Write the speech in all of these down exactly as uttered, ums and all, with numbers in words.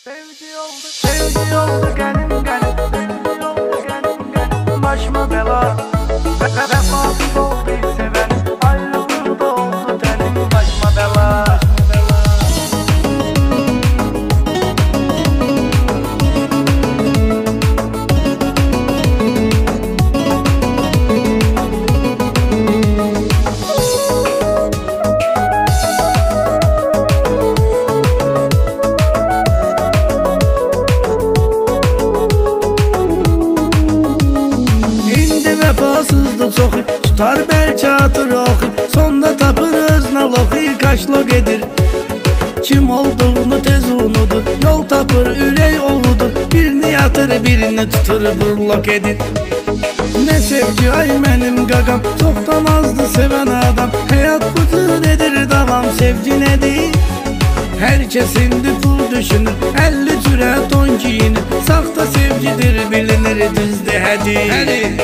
Sevgi oldu, sevgi oldu gelim gelim, sevgi oldu gelim gelim, başıma bela. Ve vefasız oldu sevenim, ayrılığı da oldu tenim, başıma bela. Vefasızlık soxu, tutar belki atır oxu, sonda tapırız naloxu, kaşlıq edir. Kim olduğunu tez unudur, yol tapır ürək ovudur, birini yatır birini tutur burlok edir. Ne sevgi ay mənim qaqam, çoxdan azdı sevən adam, həyat bu cür edir davam, sevgi nedir? Herkesindi pul düşünür, elli cürə don giyinir, saxta sevgidir bilinir, düzdür hədi.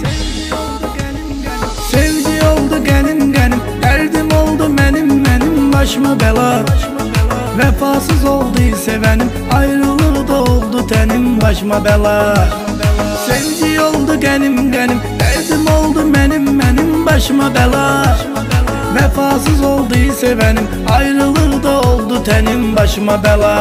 Sevgi oldu gəlim gəlim, dərdim oldu mənim mənim, başıma bəla. Vefasız oldu sevənim, ayrılığı da oldu tənim, başıma bəla. Sevgi oldu gəlim gəlim, dərdim oldu mənim mənim, başıma bəla. Vefasız oldu sevənim, ayrılığı da oldu tənim, başıma bəla.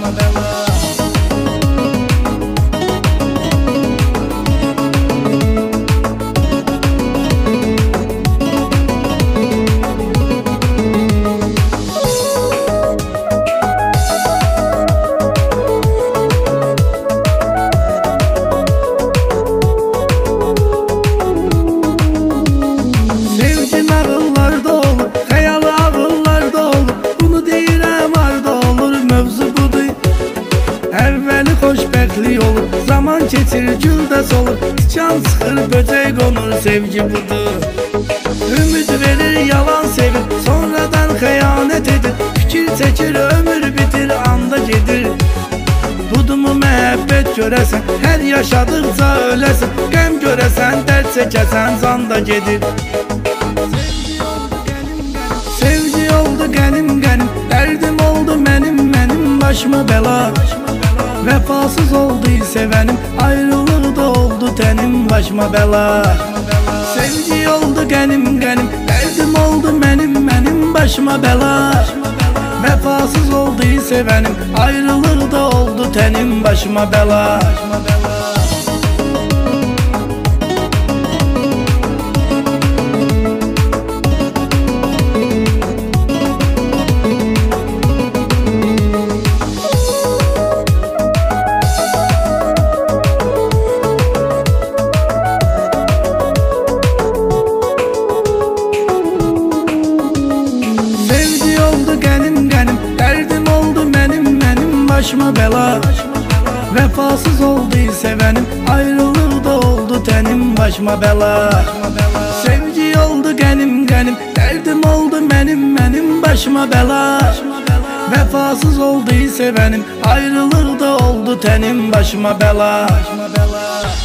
Xoşbəxtlik olur, zaman keçir, güldə solur, tikan sıxır, böcək qonur, sevgi budur. Ümid verir, yalan sevir, sonradan xəyanət edir, fikir çəkir, ömür bitir, anda gedir. Budumu məhəbbət görəsən, hər yaşadıqca öləsən, qəm görəsən, dərd çəkəsən, zanda gedir. Sevgi oldu gəlim gəlim, dərdim oldu mənim mənim, başıma bəla. Vefasız oldu sevenim, ayrılığı da oldu tenim, başıma bəla. Sevgi oldu gəlim gəlim, dərdim oldu mənim mənim, başıma bəla. Vefasız oldu sevenim, ayrılığı da oldu tenim, başıma bəla. Başıma bəla. Vefasız oldu sevenim, ayrılığı da oldu tenim, başıma bəla. Sevgi oldu gəlim gəlim, dərdim oldu mənim mənim, başıma bəla. Vefasız oldu sevenim, ayrılığı da oldu tenim, başıma bəla.